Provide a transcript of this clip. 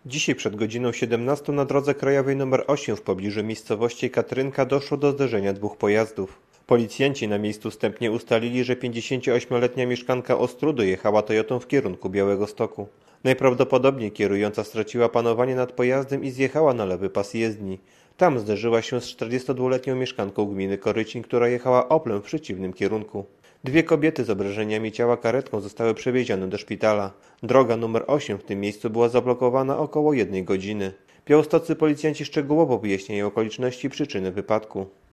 Dzisiaj przed godziną 17 na drodze krajowej nr 8 w pobliżu miejscowości Katrynka doszło do zderzenia dwóch pojazdów. Policjanci na miejscu wstępnie ustalili, że 58-letnia mieszkanka Ostródy jechała Toyotą w kierunku Białegostoku. Najprawdopodobniej kierująca straciła panowanie nad pojazdem i zjechała na lewy pas jezdni. Tam zderzyła się z 42-letnią mieszkanką gminy Korycin, która jechała Oplem w przeciwnym kierunku. Dwie kobiety z obrażeniami ciała karetką zostały przewiezione do szpitala. Droga nr 8 w tym miejscu była zablokowana około 1 godziny. Białostoccy policjanci szczegółowo wyjaśniają okoliczności i przyczyny wypadku.